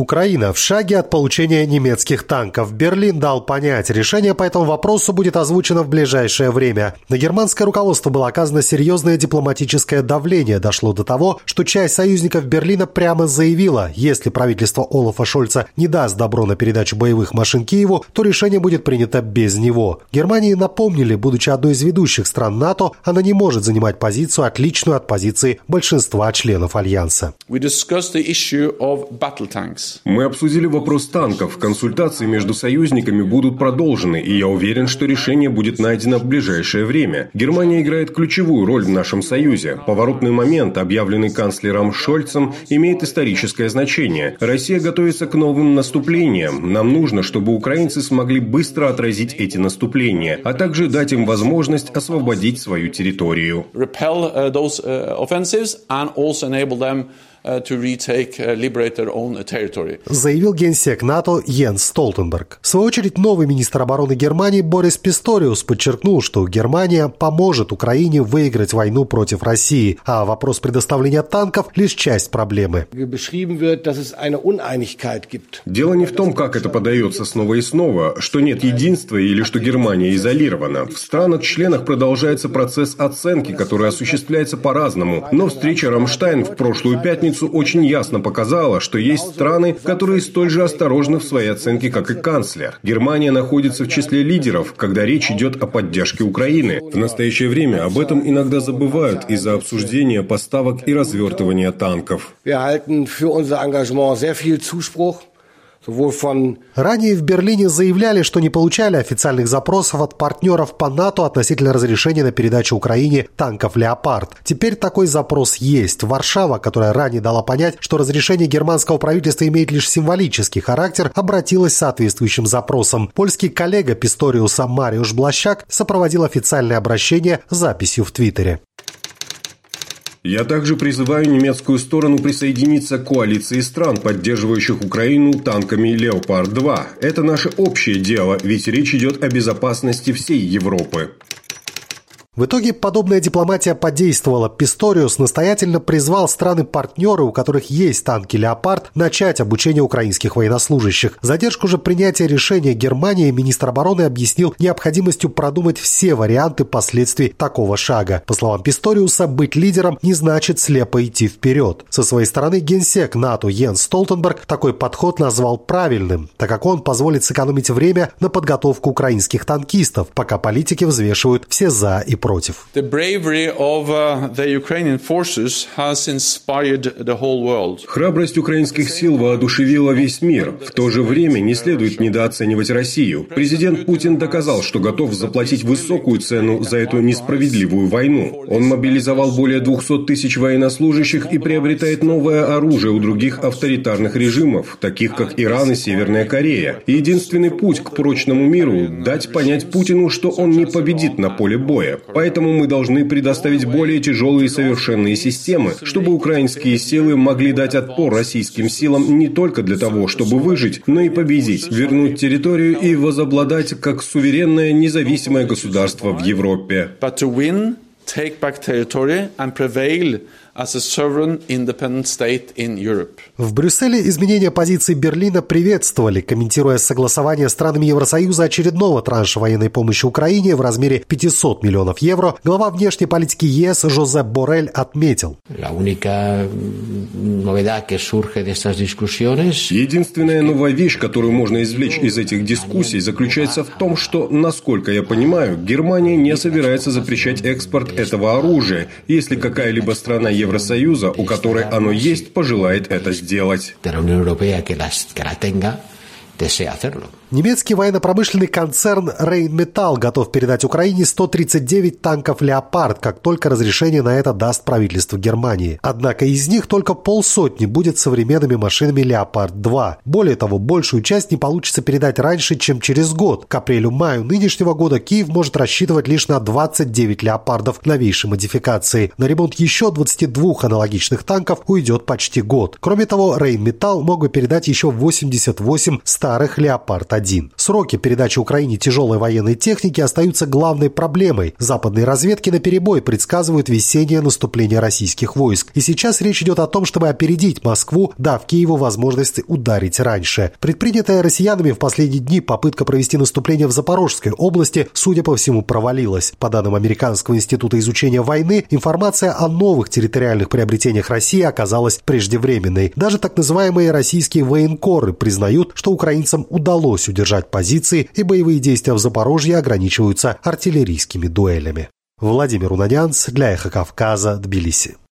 Украина в шаге от получения немецких танков. Берлин дал понять, решение по этому вопросу будет озвучено в ближайшее время. На германское руководство было оказано серьезное дипломатическое давление. Дошло до того, что часть союзников Берлина прямо заявила, если правительство Олафа Шольца не даст добро на передачу боевых машин Киеву, то решение будет принято без него. Германии напомнили, будучи одной из ведущих стран НАТО, она не может занимать позицию, отличную от позиции большинства членов Альянса. Мы обсудили вопрос танков. Консультации между союзниками будут продолжены, и я уверен, что решение будет найдено в ближайшее время. Германия играет ключевую роль в нашем союзе. Поворотный момент, объявленный канцлером Шольцем, имеет историческое значение. Россия готовится к новым наступлениям. Нам нужно, чтобы украинцы смогли быстро отразить эти наступления, а также дать им возможность освободить свою территорию. Заявил генсек НАТО Йенс Столтенберг. В свою очередь, новый министр обороны Германии Борис Писториус подчеркнул, что Германия поможет Украине выиграть войну против России, а вопрос предоставления танков – лишь часть проблемы. Дело не в том, как это подается снова и снова, что нет единства или что Германия изолирована. В странах-членах продолжается процесс оценки, который осуществляется по-разному, но встреча Рамштайн в прошлую пятницу очень ясно показала, что есть страны, которые столь же осторожны в своей оценке, как и канцлер. Германия находится в числе лидеров, когда речь идет о поддержке Украины. В настоящее время об этом иногда забывают из-за обсуждения поставок и развертывания танков. Ранее в Берлине заявляли, что не получали официальных запросов от партнеров по НАТО относительно разрешения на передачу Украине танков «Леопард». Теперь такой запрос есть. Варшава, которая ранее дала понять, что разрешение германского правительства имеет лишь символический характер, обратилась с соответствующим запросом. Польский коллега Писториуса Мариуш Блащак сопроводил официальное обращение записью в Твиттере. Я также призываю немецкую сторону присоединиться к коалиции стран, поддерживающих Украину танками «Леопард-2». Это наше общее дело, ведь речь идет о безопасности всей Европы. В итоге подобная дипломатия подействовала. Писториус настоятельно призвал страны-партнеры, у которых есть танки «Леопард», начать обучение украинских военнослужащих. Задержку же принятия решения Германии министр обороны объяснил необходимостью продумать все варианты последствий такого шага. По словам Писториуса, быть лидером не значит слепо идти вперед. Со своей стороны генсек НАТО Йенс Столтенберг такой подход назвал правильным, так как он позволит сэкономить время на подготовку украинских танкистов, пока политики взвешивают все «за» и против. Храбрость украинских сил воодушевила весь мир. В то же время не следует недооценивать Россию. Президент Путин доказал, что готов заплатить высокую цену за эту несправедливую войну. Он мобилизовал более 200 тысяч военнослужащих и приобретает новое оружие у других авторитарных режимов, таких как Иран и Северная Корея. Единственный путь к прочному миру – дать понять Путину, что он не победит на поле боя. Поэтому мы должны предоставить более тяжелые и совершенные системы, чтобы украинские силы могли дать отпор российским силам не только для того, чтобы выжить, но и победить, вернуть территорию и возобладать как суверенное независимое государство в Европе. В Брюсселе изменения позиции Берлина приветствовали, комментируя согласование странами Евросоюза очередного транша военной помощи Украине в размере 500 миллионов евро. Глава внешней политики ЕС Жозеп Боррель отметил: единственная новая вещь, которую можно извлечь из этих дискуссий, заключается в том, что, насколько я понимаю, Германия не собирается запрещать экспорт этого оружия, если какая-либо страна Евросоюза, у которой оно есть, пожелает это сделать. Немецкий военно-промышленный концерн Rheinmetall готов передать Украине 139 танков «Леопард», как только разрешение на это даст правительство Германии. Однако из них только полсотни будет современными машинами «Леопард-2». Более того, большую часть не получится передать раньше, чем через год. К апрелю-маю нынешнего года Киев может рассчитывать лишь на 29 «Леопардов» новейшей модификации. На ремонт еще 22 аналогичных танков уйдет почти год. Кроме того, Rheinmetall мог бы передать еще 88 старых «Леопард-1». один. Сроки передачи Украине тяжелой военной техники остаются главной проблемой. Западные разведки наперебой предсказывают весеннее наступление российских войск. И сейчас речь идет о том, чтобы опередить Москву, дав Киеву возможность ударить раньше. Предпринятая россиянами в последние дни попытка провести наступление в Запорожской области, судя по всему, провалилась. По данным Американского института изучения войны, информация о новых территориальных приобретениях России оказалась преждевременной. Даже так называемые российские военкоры признают, что украинцам удалось удержать позиции, и боевые действия в Запорожье ограничиваются артиллерийскими дуэлями. Владимир Унанянц для Эхо Кавказа, Тбилиси.